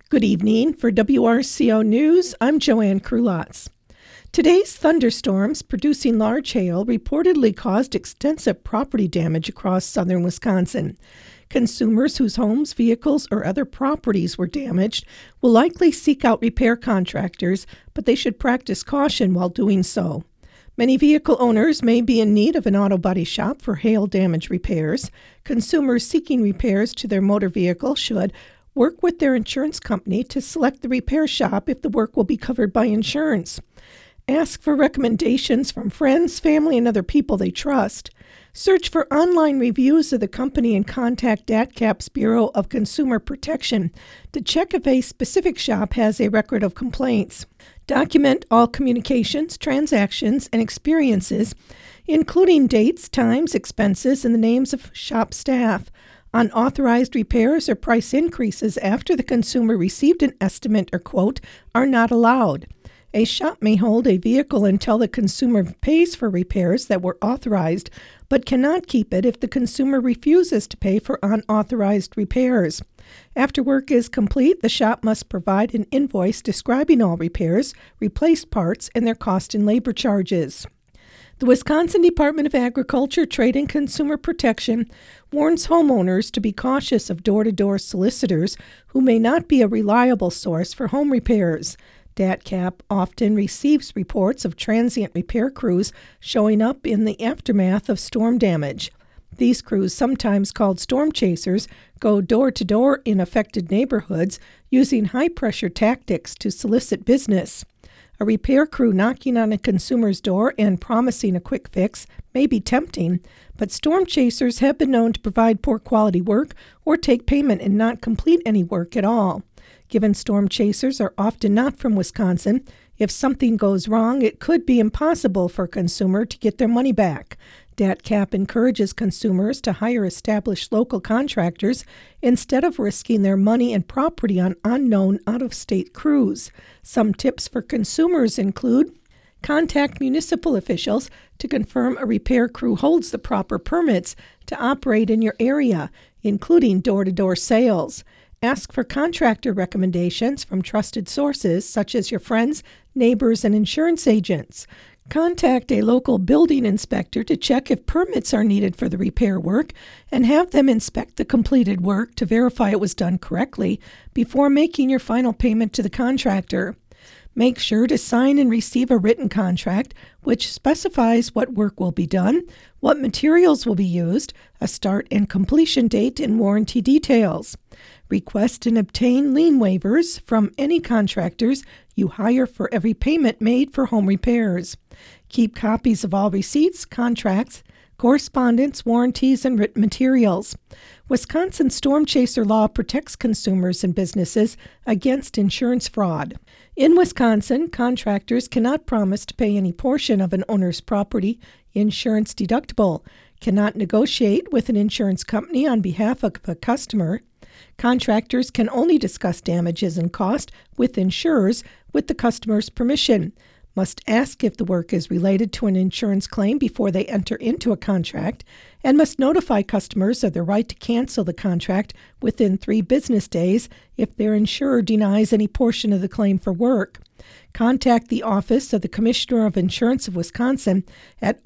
Good evening. For WRCO News, I'm Joanne Krulotz. Today's thunderstorms producing large hail reportedly caused extensive property damage across southern Wisconsin. Consumers whose homes, vehicles, or other properties were damaged will likely seek out repair contractors, but they should practice caution while doing so. Many vehicle owners may be in need of an auto body shop for hail damage repairs. Consumers seeking repairs to their motor vehicle should work with their insurance company to select the repair shop if the work will be covered by insurance. Ask for recommendations from friends, family, and other people they trust. Search for online reviews of the company and contact DATCAP's Bureau of Consumer Protection to check if a specific shop has a record of complaints. Document all communications, transactions, and experiences, including dates, times, expenses, and the names of shop staff. Unauthorized repairs or price increases after the consumer received an estimate or quote are not allowed. A shop may hold a vehicle until the consumer pays for repairs that were authorized, but cannot keep it if the consumer refuses to pay for unauthorized repairs. After work is complete, the shop must provide an invoice describing all repairs, replaced parts, and their cost and labor charges. The Wisconsin Department of Agriculture, Trade, and Consumer Protection warns homeowners to be cautious of door-to-door solicitors who may not be a reliable source for home repairs. DATCAP often receives reports of transient repair crews showing up in the aftermath of storm damage. These crews, sometimes called storm chasers, go door-to-door in affected neighborhoods using high-pressure tactics to solicit business. A repair crew knocking on a consumer's door and promising a quick fix may be tempting, but storm chasers have been known to provide poor quality work or take payment and not complete any work at all. Given storm chasers are often not from Wisconsin, if something goes wrong, it could be impossible for a consumer to get their money back. DATCAP encourages consumers to hire established local contractors instead of risking their money and property on unknown out-of-state crews. Some tips for consumers include: contact municipal officials to confirm a repair crew holds the proper permits to operate in your area, including door-to-door sales. Ask for contractor recommendations from trusted sources such as your friends, neighbors, and insurance agents. Contact a local building inspector to check if permits are needed for the repair work and have them inspect the completed work to verify it was done correctly before making your final payment to the contractor. Make sure to sign and receive a written contract which specifies what work will be done, what materials will be used, a start and completion date, and warranty details. Request and obtain lien waivers from any contractors you hire for every payment made for home repairs. Keep copies of all receipts, contracts, correspondence, warranties, and written materials. Wisconsin storm chaser law protects consumers and businesses against insurance fraud. In Wisconsin, contractors cannot promise to pay any portion of an owner's property insurance deductible, cannot negotiate with an insurance company on behalf of a customer. Contractors can only discuss damages and cost with insurers with the customer's permission, must ask if the work is related to an insurance claim before they enter into a contract, and must notify customers of their right to cancel the contract within 3 business days if their insurer denies any portion of the claim for work. Contact the Office of the Commissioner of Insurance of Wisconsin at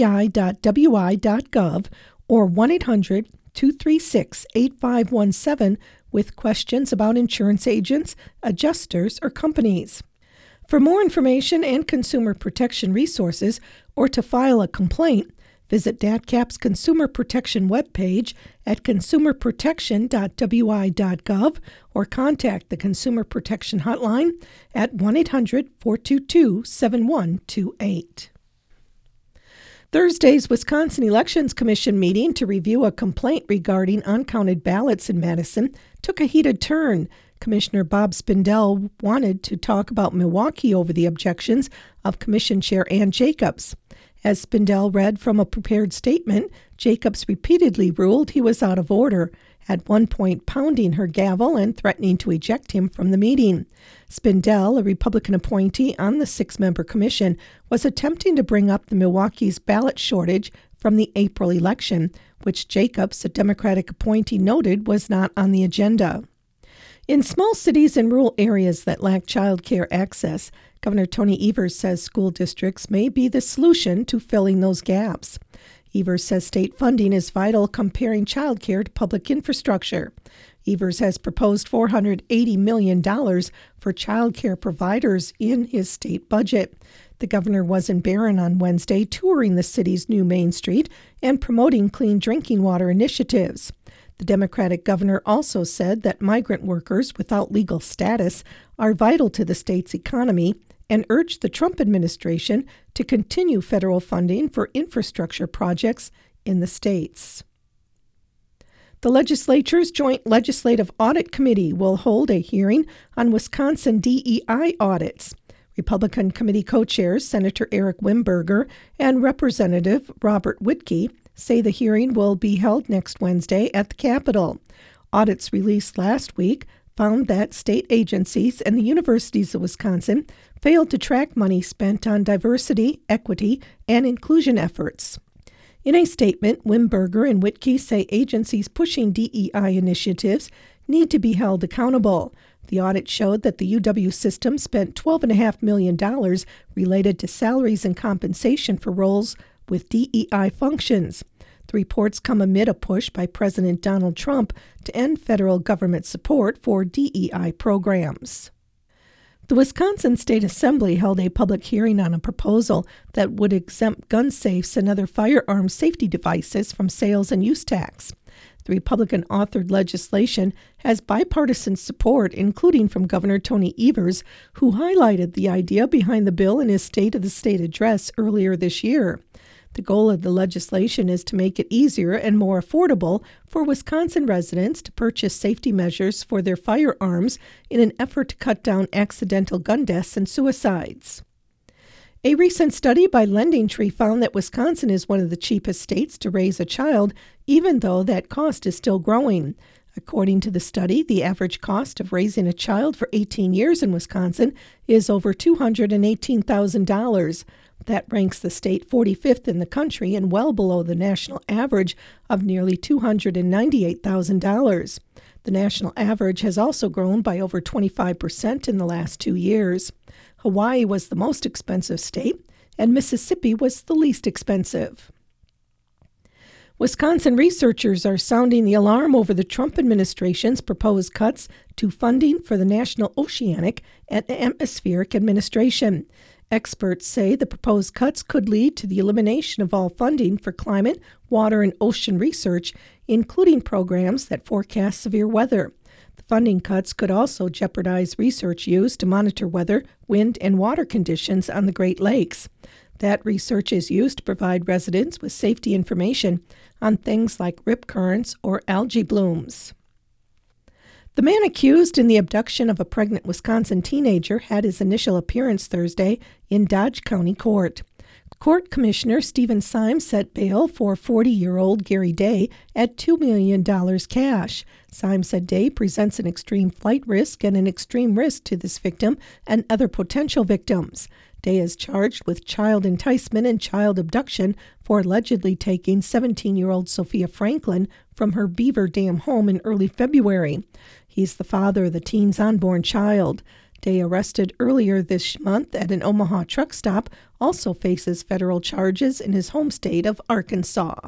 oci.wi.gov or 1-800-236-8517 with questions about insurance agents, adjusters, or companies. For more information and consumer protection resources or to file a complaint, visit DATCAP's Consumer Protection webpage at consumerprotection.wi.gov or contact the Consumer Protection Hotline at 1-800-422-7128. Thursday's Wisconsin Elections Commission meeting to review a complaint regarding uncounted ballots in Madison took a heated turn. Commissioner Bob Spindell wanted to talk about Milwaukee over the objections of Commission Chair Ann Jacobs. As Spindell read from a prepared statement, Jacobs repeatedly ruled he was out of order, at one point pounding her gavel and threatening to eject him from the meeting. Spindell, a Republican appointee on the 6-member commission, was attempting to bring up the Milwaukee's ballot shortage from the April election, which Jacobs, a Democratic appointee, noted was not on the agenda. In small cities and rural areas that lack child care access, Governor Tony Evers says school districts may be the solution to filling those gaps. Evers says state funding is vital comparing child care to public infrastructure. Evers has proposed $480 million for child care providers in his state budget. The governor was in Barron on Wednesday, touring the city's new Main Street and promoting clean drinking water initiatives. The Democratic governor also said that migrant workers without legal status are vital to the state's economy and urged the Trump administration to continue federal funding for infrastructure projects in the states. The legislature's Joint Legislative Audit Committee will hold a hearing on Wisconsin DEI audits. Republican committee co-chairs Senator Eric Wimberger and Representative Robert Wittke say the hearing will be held next Wednesday at the Capitol. Audits released last week found that state agencies and the universities of Wisconsin failed to track money spent on diversity, equity, and inclusion efforts. In a statement, Wimberger and Wittke say agencies pushing DEI initiatives need to be held accountable. The audit showed that the UW system spent $12.5 million related to salaries and compensation for roles with DEI functions. The reports come amid a push by President Donald Trump to end federal government support for DEI programs. The Wisconsin State Assembly held a public hearing on a proposal that would exempt gun safes and other firearm safety devices from sales and use tax. The Republican-authored legislation has bipartisan support, including from Governor Tony Evers, who highlighted the idea behind the bill in his State of the State address earlier this year. The goal of the legislation is to make it easier and more affordable for Wisconsin residents to purchase safety measures for their firearms in an effort to cut down accidental gun deaths and suicides. A recent study by LendingTree found that Wisconsin is one of the cheapest states to raise a child, even though that cost is still growing. According to the study, the average cost of raising a child for 18 years in Wisconsin is over $218,000. That ranks the state 45th in the country and well below the national average of nearly $298,000. The national average has also grown by over 25% in the last 2 years. Hawaii was the most expensive state, and Mississippi was the least expensive. Wisconsin researchers are sounding the alarm over the Trump administration's proposed cuts to funding for the National Oceanic and Atmospheric Administration. Experts say the proposed cuts could lead to the elimination of all funding for climate, water, and ocean research, including programs that forecast severe weather. The funding cuts could also jeopardize research used to monitor weather, wind, and water conditions on the Great Lakes. That research is used to provide residents with safety information on things like rip currents or algae blooms. The man accused in the abduction of a pregnant Wisconsin teenager had his initial appearance Thursday in Dodge County Court. Court Commissioner Stephen Symes set bail for 40-year-old Gary Day at $2 million cash. Symes said Day presents an extreme flight risk and an extreme risk to this victim and other potential victims. Day is charged with child enticement and child abduction for allegedly taking 17-year-old Sophia Franklin from her Beaver Dam home in early February. He's the father of the teen's unborn child. Day, arrested earlier this month at an Omaha truck stop, also faces federal charges in his home state of Arkansas.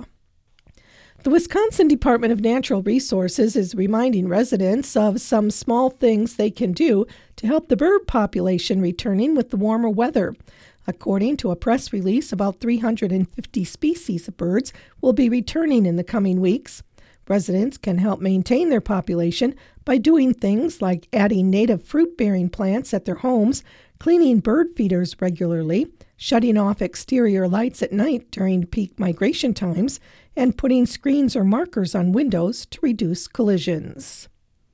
The Wisconsin Department of Natural Resources is reminding residents of some small things they can do to help the bird population returning with the warmer weather. According to a press release, about 350 species of birds will be returning in the coming weeks. Residents can help maintain their population by doing things like adding native fruit-bearing plants at their homes, cleaning bird feeders regularly, shutting off exterior lights at night during peak migration times, and putting screens or markers on windows to reduce collisions.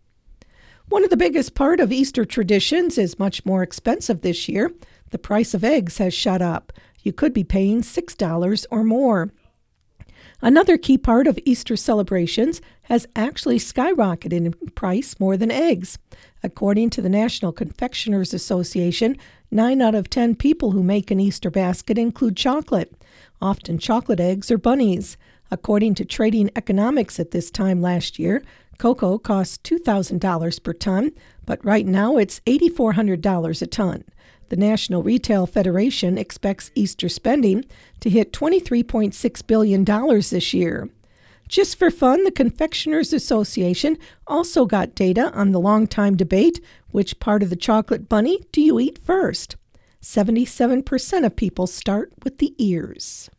One of the biggest part of Easter traditions is much more expensive this year. The price of eggs has shot up. You could be paying $6 or more. Another key part of Easter celebrations has actually skyrocketed in price more than eggs. According to the National Confectioners Association, 9 out of 10 people who make an Easter basket include chocolate. Often chocolate eggs are bunnies. According to Trading Economics at this time last year, Cocoa costs $2,000 per ton, but right now it's $8,400 a ton. The National Retail Federation expects Easter spending to hit $23.6 billion this year. Just for fun, the Confectioners Association also got data on the long-time debate, which part of the chocolate bunny do you eat first? 77% of people start with the ears.